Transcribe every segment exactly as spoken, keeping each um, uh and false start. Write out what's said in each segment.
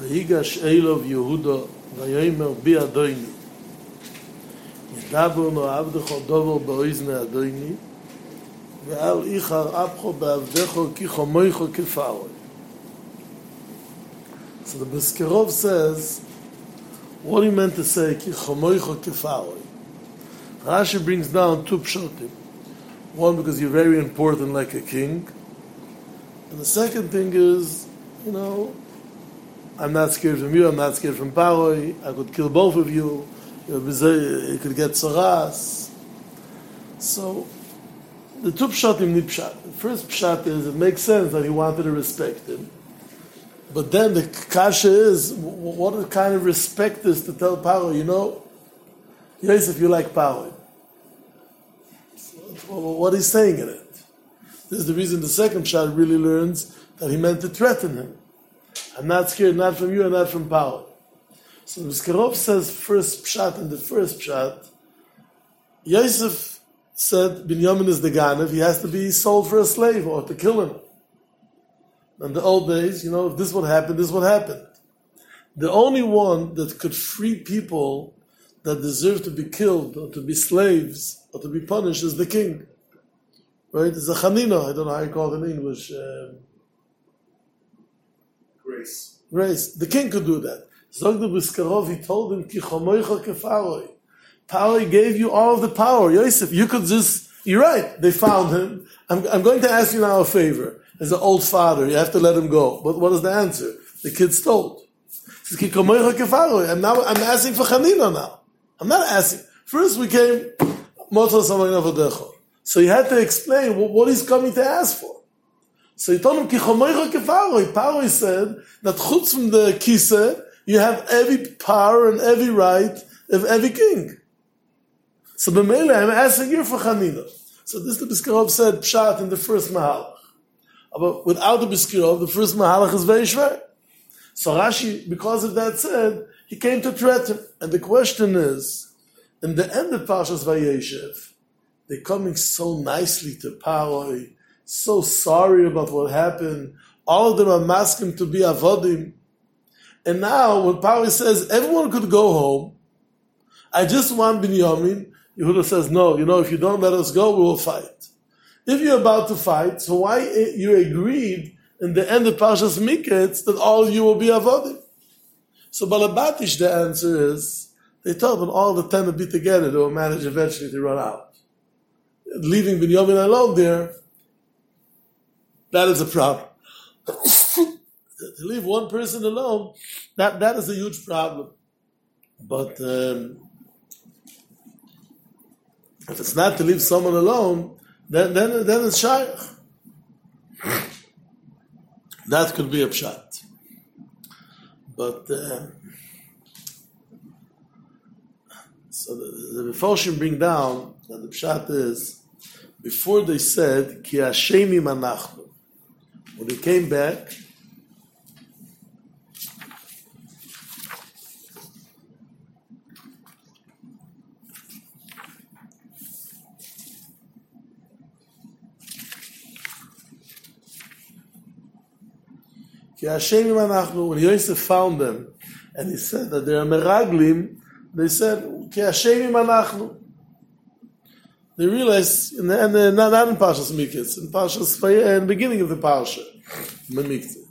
ויגש אלוב יהודה ויאמר בי אדוני ידבר נו עבדך דובר באוזני אדוני ואל איחר אפחו בעבדך כי חמויך כפארו. So the Biskerov says, what he meant to say, ki chamoicha kefaroi. Rashi brings down two pshatim. One, because you're very important like a king. And the second thing is, you know, I'm not scared from you, I'm not scared from Paroi, I could kill both of you, you could get tzaras. So, the two pshatim need pshat. The first pshat is, it makes sense that he wanted to respect him. But then the kasha is, what kind of respect is to tell Paro, you know, yes, if you like Paro. What he's saying in it. This is the reason the second pshat really learns that he meant to threaten him. I'm not scared, not from you and not from Paro. So Biskerov says first pshat and the first pshat, Yosef said Binyamin is the Ganev, he has to be sold for a slave or to kill him. In the old days, you know, if this would happen, this would happen. The only one that could free people that deserve to be killed or to be slaves or to be punished is the king. Right? It's a chanina. I don't know how you call it in English. Um, Grace. Grace. The king could do that. Zog the Biskarov, he told him, Ki chomoicha kefaroi. Power gave you all of the power. Yosef, you could just, you're right, they found him. I'm, I'm going to ask you now a favor. As an old father, you have to let him go. But what is the answer? The kid's told. He says, and now I'm asking for Chanina now. I'm not asking. First we came, so he had to explain what he's coming to ask for. So he told him, Paro said that chutz from the kise, you have every power and every right of every king. So b'meila, I'm asking you for Chanina. So this the Biskarov said, pshat in the first mahal. But without the Biskirov, the first Mahalach is very shver. So Rashi, because of that said, he came to threaten. And the question is, in the end of Parshas Vayeshev, they're coming so nicely to Paroi, so sorry about what happened. All of them are masking to be avodim. And now, when Paroi says, everyone could go home, I just want Binyamin, Yehuda says, no, you know, if you don't let us go, we will fight. If you're about to fight, so why you agreed in the end of Parshas Miketz that all of you will be avodim? So Balabatish, the answer is, they told when all the ten would be together, they will manage eventually to run out. Leaving Binyamin alone there, that is a problem. To leave one person alone, that, that is a huge problem. But um, if it's not to leave someone alone, Then, then, then it's shaykh. That could be a pshat. But, uh, so the, the Mefarshim bring down that the pshat is, before they said, Ki Hashemim anachnu. When they came back, when Yosef found them, and he said that they are meraglim, they said, Ki Hashemim anachnu. They realized, in the, in the, not, not in Parshas Miketz, in Parshas Vayeshev, in the beginning of the Parsha, Miketz.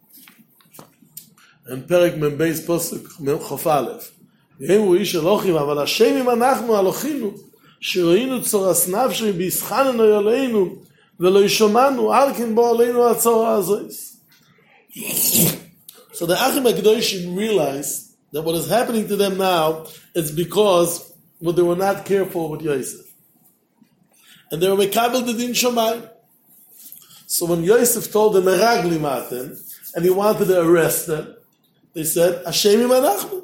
And Perek Mem Beis Posuk Chof Aleph. Yehimu ish Elohim, aval Hashemim anachnu alochinu, sheroinu tzoras nafshim b'yischanenu yoleinu, velo yishomanu, alkin bo aleinu atzora azois. So the Achim HaKadoshim realized that what is happening to them now is because well, they were not careful with Yosef. And they were mekabel the din Shamayim. So when Yosef told them, Meragli maten, and he wanted to arrest them, they said, Hashemim anachnu.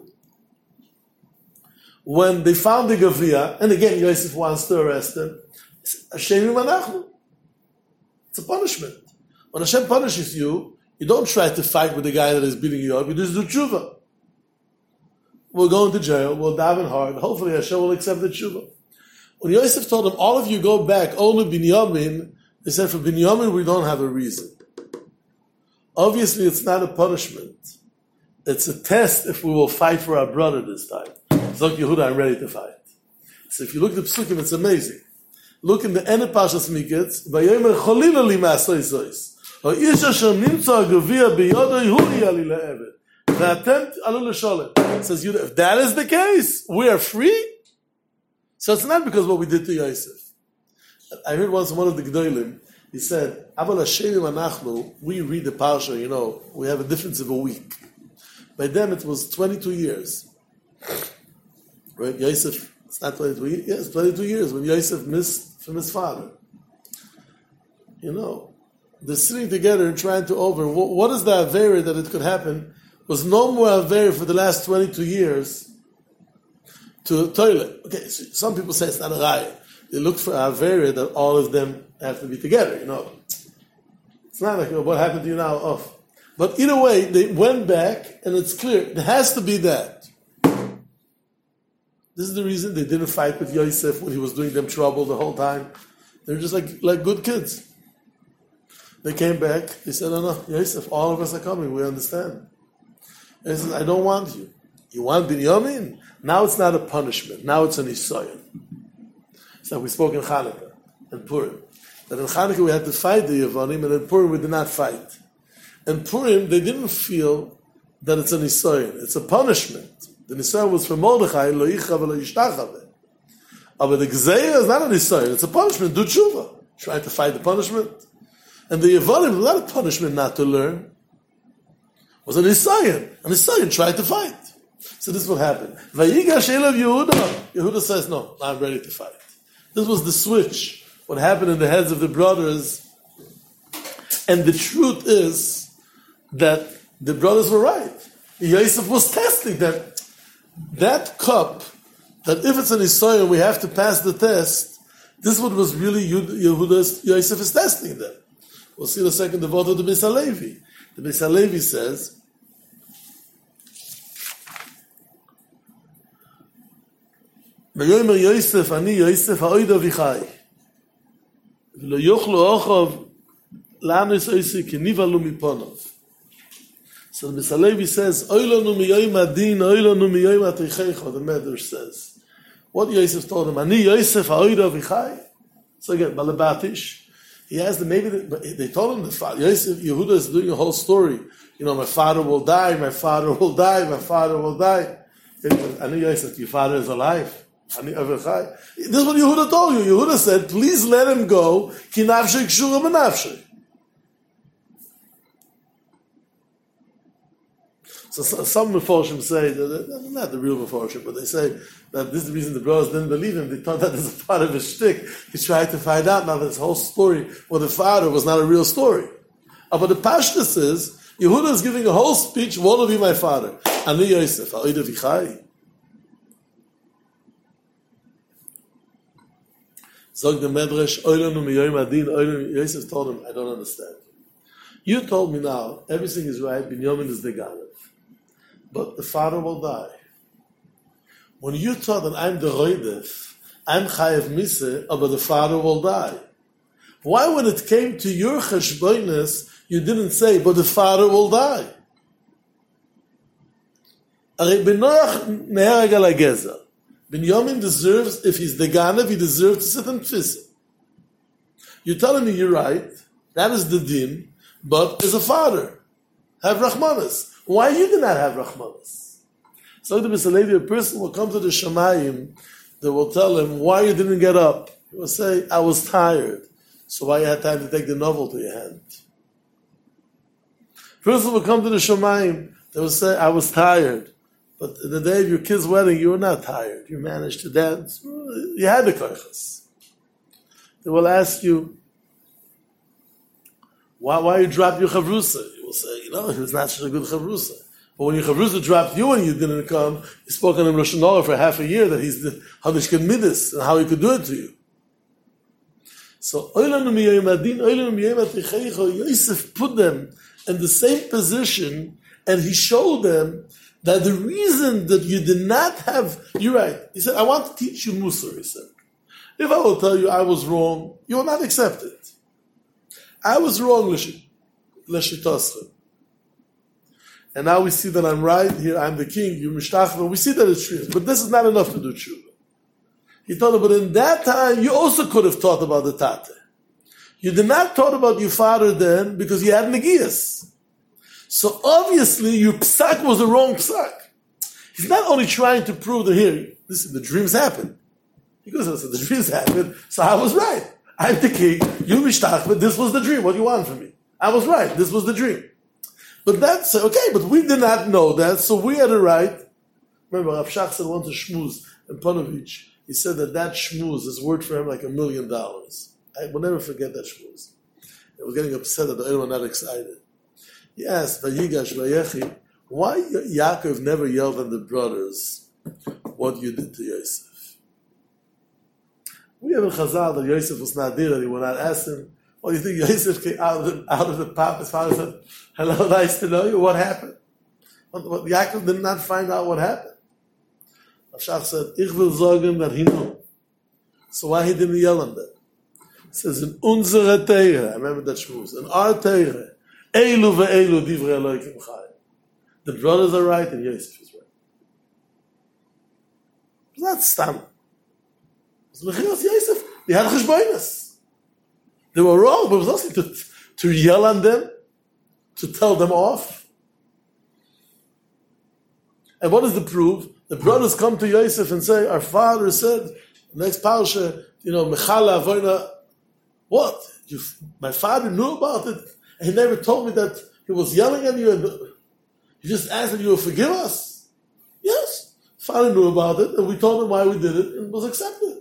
When they found the Gavia, and again Yosef wants to arrest them, Hashemim anachnu. It's a punishment. When Hashem punishes you, you don't try to fight with the guy that is beating you up. You just do tshuva. We'll go into jail. We'll daven hard. Hopefully Hashem will accept the tshuva. When Yosef told them, all of you go back, only Binyamin, they said, for Binyamin we don't have a reason. Obviously it's not a punishment. it's a test if we will fight for our brother this time. Zok Yehuda, I'm ready to fight. So if you look at the Psukim, it's amazing. Look in the end of Pashas Miketz, Vayomer Cholila li ma'asoi zois. Ha'isha asher nimtza ha'gavia biyodoi hu yeh li le'eved. V'atem alu l'sholem. It says, Yehuda, if that is the case, we are free? So it's not because of what we did to Yosef. I heard once one of the Gedolim, he said, Aval Hashem anachnu, we read the Parsha, you know, we have a difference of a week. By them it was twenty-two years. Right? Yosef, it's not twenty-two years, yes, twenty-two years when Yosef missed from his father. You know, they're sitting together and trying to over, what, what is the Avera that it could happen? Was no more Avera for the last twenty-two years to toilet. Okay, so some people say it's not a raya. They look for Avera that all of them have to be together, you know. It's not like, what happened to you now? Off. But either way, they went back, and it's clear, there has to be that. This is the reason they didn't fight with Yosef when he was doing them trouble the whole time. They were just like, like good kids. They came back, they said, no, no, Yosef, all of us are coming, we understand. And he said, I don't want you. You want Binyamin? Now it's not a punishment, now it's an Isayan. It's like we spoke in Chanukah and Purim. That in Chanukah we had to fight the Yevanim, and in Purim we did not fight. In Purim, they didn't feel that it's an Nisayon. It's a punishment. The Nisayon was for Mordechai, lo yicha v'lo yishtachave. But the Gzeira is not a Nisayon. It's a punishment. Do tshuva. Try to fight the punishment. And the Yevanim was not a punishment not to learn. It was a Nisayon. A Nisayon tried to fight. So this is what happened. Vayigash elav Yehuda. Yehuda says, no, I'm ready to fight. This was the switch. What happened in the heads of the brothers. And the truth is that the brothers were right. Yosef was testing that that cup, that if it's an Yisrael, we have to pass the test. This is what was really Yehuda's, Yosef is testing them. We'll see in a second the vote of the Beis HaLevi. The Beis HaLevi says, V'yomer Yosef, ani Yosef ha'oida v'chai. V'lo yochlu ochov la'anis oisi k'nivalu miponov. So the Beis HaLevi says, Oilanu miyoyim adin, oilanu miyoyim ateichecha, the Medrash says. What Yosef told him, Ani Yosef ha'oida v'chai? So again, Balabatish, he asked them, maybe they, they told him, the father, Yosef, Yehuda is doing a whole story. You know, my father will die, my father will die, my father will die. Ani Yosef, your father is alive. Ani v'chai. This is what Yehuda told you. Yehuda said, please let him go, ki nafshei kshura b'nafshei. So some Meforshim say, that, not the real Meforshim, but they say that this is the reason the brothers didn't believe him. They thought that as a part of his shtick. He tried to find out now that this whole story with the father was not a real story. Uh, but the Pashtus is, Yehuda is giving a whole speech, what will be my father? Ani Yosef, ha'oida v'chai. Zog the Medrash, oilanu miyoyim adin, oilanu, Yosef told him, I don't understand. You told me now, everything is right, Binyamin is the Galev. But the father will die. When you thought that I'm the Roidef, I'm Chayev Mise, but the father will die. Why when it came to your Cheshboinus, you didn't say, but the father will die? Binyamin deserves, if he's the Ganev, he deserves to sit in Tfisa. You're telling me you're right, that is the din, but as a father, have Rahmanas. Why you did not have Rahmanas? So the Beis HaLevi, a person will come to the Shamayim, they will tell him, why you didn't get up? He will say, I was tired. So why you had time to take the novel to your hand? Person will come to the Shamayim, they will say, I was tired. But the day of your kid's wedding, you were not tired. You managed to dance. You had the koichas. They will ask you, why, why you dropped your chavrusa? You will say, you know, he was not such a good chavrusa. But when your chavrusa dropped you and you didn't come, you spoke on him Rosh Hashanah for half a year that he's the Hadishkin Midas and how he could do it to you. So, Yosef put them in the same position and he showed them that the reason that you did not have, you're right. He said, I want to teach you Musar, he said. If I will tell you I was wrong, you will not accept it. I was wrong, Leshitascha. and now we see that I'm right, here I'm the king, you're mishtachva, we see that it's true. But this is not enough to do tshuva. He told him, but in that time, you also could have thought about the tate. You did not thought about your father then, because you had negias. So obviously, your psak was the wrong psak. He's not only trying to prove that here, listen, the dreams happen. He goes, listen, the dreams happen, so I was right. I'm the king, you mishtachva, this was the dream, what do you want from me? I was right, this was the dream. But that's, okay, but we did not know that, so we had it right. Remember, Rav Shach said once a shmuz in Panovich, he said that that shmuz is worth for him like a million dollars. I will never forget that shmuz. I was getting upset that the oil were not excited. He asked, Vayigash, Vayechi, why Yaakov never yelled at the brothers what you did to Yosef? We have a chazal that Yosef was not there and he would not ask him, well, you think Yosef came out of the, out of the pop? His father said, hello, nice to know you. What happened? What, what, Yaakov did not find out what happened. Avshach said, ich will sagen that he knew. So why he didn't yell on them? He says, in unsere Teire, I remember that shmuz, in our Teire, Eilu ve'eilu divrei Elokim chayim. The brothers are right and Yosef is right. It's not stam. It's Mechilas Yosef. They had cheshbonos. They were wrong, but it was also to, to yell on them, to tell them off. And what is the proof? The brothers come to Yosef and say, our father said, next parasha, you know, Mechala Avoina, what? You, my father knew about it, and he never told me that he was yelling at you, and he just asked that you will forgive us. Yes, father knew about it, and we told him why we did it, and it was accepted.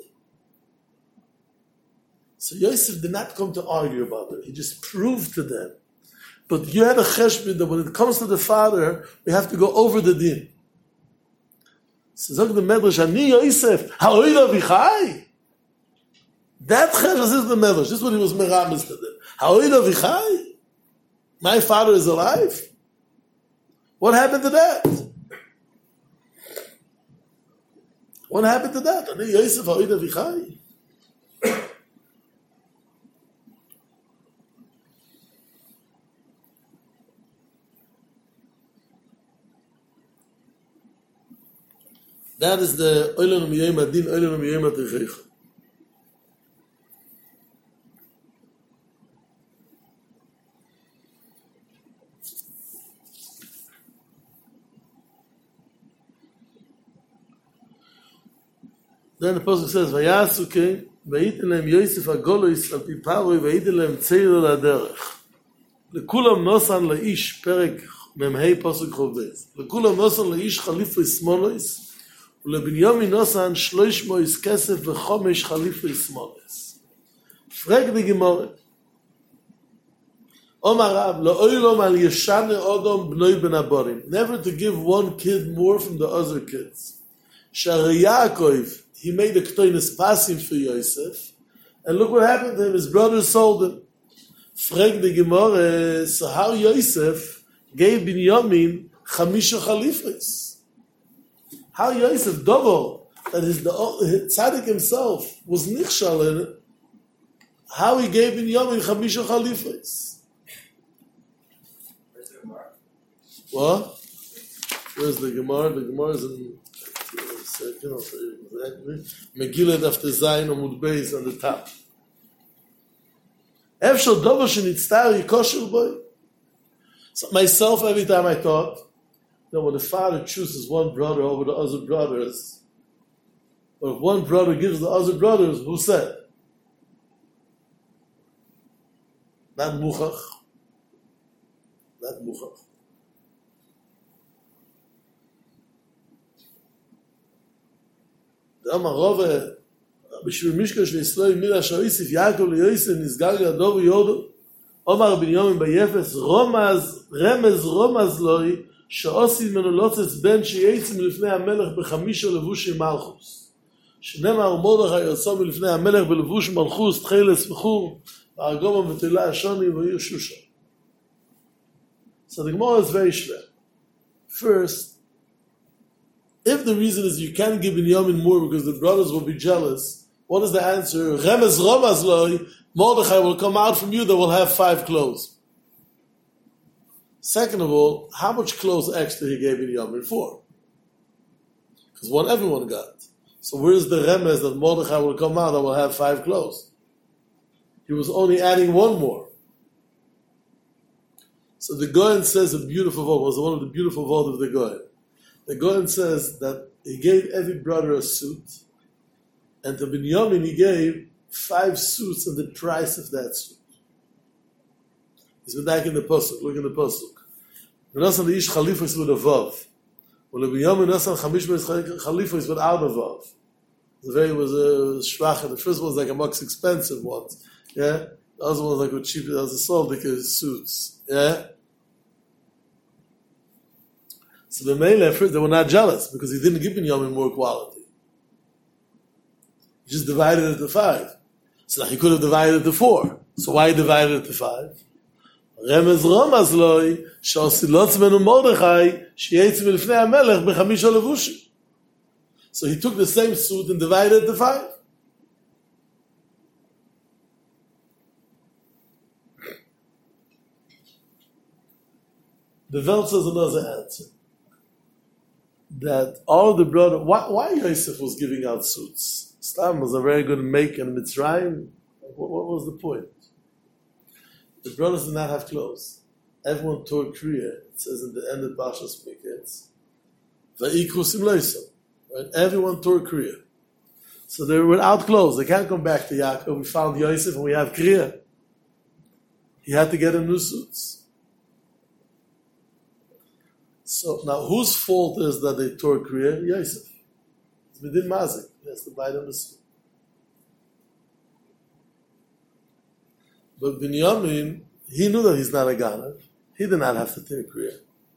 So Yosef did not come to argue about it. He just proved to them. But you had a cheshbon that when it comes to the father, we have to go over the din. So Zog the Medrash, Ani Yosef, ha'oida v'chai. That cheshbon is the Medrash. This is what he was meramis to them. Ha'oida v'chai. My father is alive. What happened to that? What happened to that? Ani Yosef, ha'oida v'chai. That is the Oilon Miyem Adin, Oilon Miyem Adin. Then the Pasuk says, Vayasuke, Vayiten lehem Yosef Agolois al pi Paroi, Vayiten lehem Tzeir laderech. Lekulam nosan laish, Perek Memhei Pasuk Chovez. Lekulam nosan laish Chalifo Ismolois, ולבנימין נוסן שלוש מויס כסף וחומש חליפי סמולס. פרק די גמורה. אומר רב, לא אוילום על ישנה אודום בנוי בן הבורים. Never to give one kid more from the other kids. שהרי Yaakov, he made a ktoinus pasim for Yosef, and look what happened to him, his brothers sold him. Frag the Gemara, so how Yosef gave Binyamin chamisha chalifis? How Yosef double that his the tzaddik himself was nichshal in it. How he gave Binyamin chamisha chalifis? What? Where's the Gemara? The Gemara is in second. I'll tell you exactly. Megillah Daf Tezayin Amud Beis on the top. Efshal double shenitztar yikosher boy. So myself, every time I thought, you know, when the father chooses one brother over the other brothers, or if one brother gives the other brothers, who said? Not Muchach. Not Muchach. The Amar Rove, בשביל משקל של ישראל מילה שאויסף יעקב ליוסף נסגר ידו ויודו אומר בנימין ביפס רומז רמז רומז לוי שעושים ממנו לוצץ בן שייצא מלפני המלך בחמישה לבוש מלכוס שנאמר מרדכי יצא מלפני המלך בלבוש מלכוס תחילס בחור והרגום ותהילה השוני ועיר שושן. So the Gemara is very shver. First, if the reason is you can't give Binyamin more because the brothers will be jealous, what is the answer? Remez Romaz Loi, Mordechai will come out from you that will have five clothes. Second of all, how much clothes extra he gave Binyamin for? Because one everyone got. So where's the remez that Mordechai will come out and will have five clothes? He was only adding one more. So the Goyen says a beautiful vote, was one of the beautiful votes of the Goyen. The Goyen says that he gave every brother a suit, and to Binyamin he gave five suits and the price of that suit. He's been back in the Pasuk, look in the Pasuk. V'nasan the ish chalifos with a vav. Well, Binyamin nasan chamish chalifos without a vav. The very was a shvach, the first one was like a most expensive one. Yeah? The other one was like a cheap, that was a sold because suits. Yeah? So the male at first, they were not jealous because he didn't give Binyamin more quality. He just divided it to five. So he could have divided it to four. So why divided it to five? Remez Romaz loy, she'osilotz menu Mordechai, she'yetz milfnei HaMelech b'chamisha levushim. So he took the same suit and divided it to five. The Welt says another answer. That all the brothers, why, why Yosef was giving out suits? Stam was a very good make in Mitzrayim. What, what was the point? The brothers did not have clothes. Everyone tore kriya. It says in the end of Parshas Miketz, Va'ikru simleisam. Right? Everyone tore kriya. So they were without clothes. They can't come back to Yaakov. We found Yosef and we have kriya. He had to get him new suits. So now, whose fault is that they tore kriya? Yosef. It's Midin Mazik. He has to buy them a suit. But Binyamin, he knew that he's not a Ganav. He did not have to take kriya.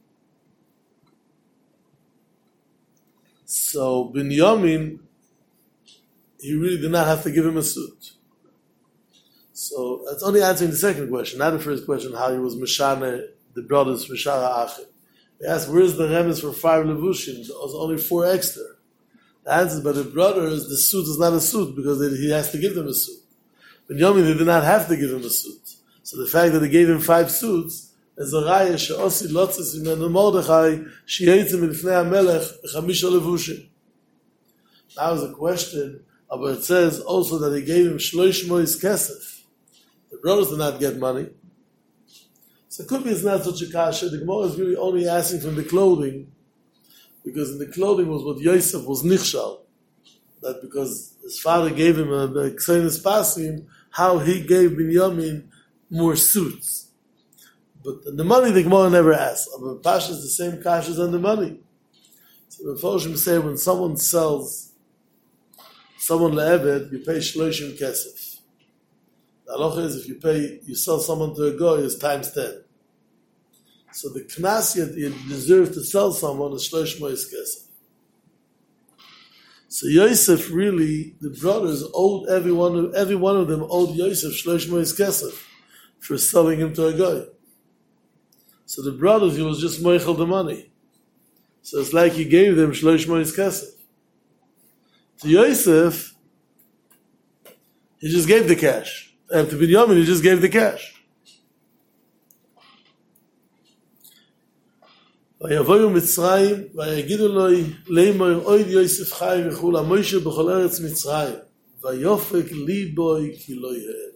So Binyamin, he really did not have to give him a suit. So that's only answering the second question, not the first question, how he was Meshane, the brothers Meshara Achim. They asked, where's the remes for five levushim? There was only four extra. The answer is, by the brothers, the suit is not a suit because they, he has to give them a suit. Binyamin, they did not have to give him a suit. So the fact that they gave him five suits is a raya she'osi lotzes imenu Mordechai she'yetzim milfnei HaMelech b'chamisha levushim. Now is a question, but it says also that he gave him shloish mois kesef. The brothers did not get money. So it could be it's not such a kasha. The Gemara is really only asking from the clothing, because in the clothing was what Yosef was nichshal. That because his father gave him a Ksenis Pasim, how he gave Binyamin more suits. But the money the Gemara never asked. But Pasha is the same kasha as on the money. So the Foshim say when someone sells someone le'eved, you pay shloshim kesef. The halacha is if you pay, you sell someone to a goy, is times ten. So the knas you deserve to sell someone is shlosh mois kesef. So Yosef really, the brothers owed every one of, every one of them owed Yosef shlosh mois kesef for selling him to a guy. So the brothers, he was just moichel the money. So it's like he gave them shlosh mois kesef. To Yosef, he just gave the cash. And to Binyamin, he just gave the cash. ויבואו מצרים, ויגידו לו, לאמור, אויד יוסף חי וכו' המוישה בכל ארץ מצרים, ויופק ליבוי כי לא יהיה.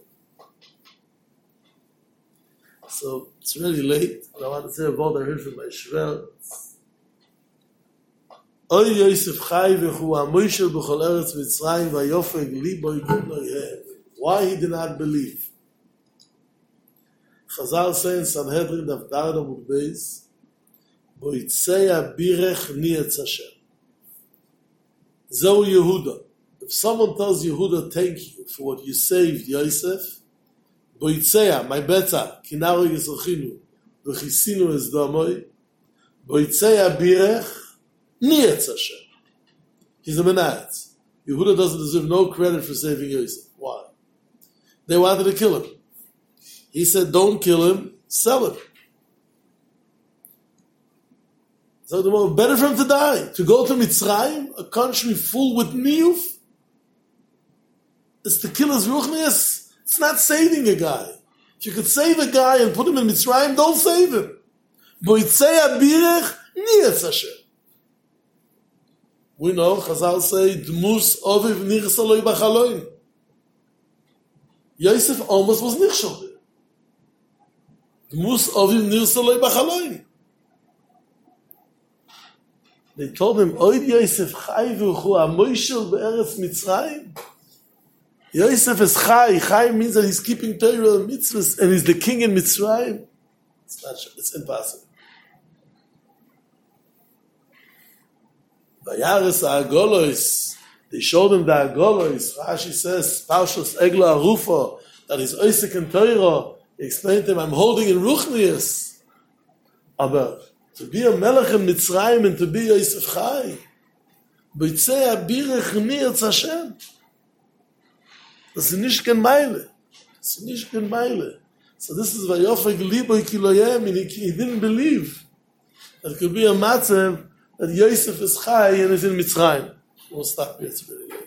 So, it's really late, but I want to say a word I heard from my Shver. אויד יוסף חי וכו' המוישה בכל ארץ מצרים, ויופק ליבוי כי לא יהיה. Why he did not believe? Chazal say in Sanhedrin, Daf Dared Amud Beis, Boitzeya birech niyetz Hashem. Zeu Yehuda. If someone tells Yehuda, thank you for what you saved Yosef, Boitzeya, my beta, kinaro yisrachinu, v'chisinu es domoi, Boitzeya birech niyetz Hashem. He's a menayetz. Yehuda doesn't deserve no credit for saving Yosef. Why? They wanted to kill him. He said, don't kill him, sell him. So the more better for him to die, to go to Mitzrayim, a country full with niyuf, is to kill his ruchnius. It's not saving a guy. If you could save a guy and put him in Mitzrayim, don't save him. Boitzei abirech nirtz Hashem. We know, Chazal say, Dmus oviv nirsa loi bachaloin. Yosef almost was nichshol there. Dmus oviv nirsa loi bachaloin. They told him, Oid Yosef chai v'uchu amoishel be'eretz Mitzrayim. Yosef is chai. Chai means that he's keeping Torah and mitzvahs and he's the king in Mitzrayim. It's not, it's impossible. Vayaris ha'agolos, they showed him the agolos. Rashi says, Parshas Egla Arufa, that is Oisek and Torah. He explained to him, I'm holding in Ruchnius. Aber to be a melech in Mitzrayim and to be Yosef Chai, Boitzei abirech nirtz Hashem. Das ist nicht kein Meile. Das ist nicht kein Meile. So this is Vayofeg libo kiloyem, and he, he didn't believe that it could be a matzav that Yosef is Chai and is in Mitzrayim. We'll stop here today.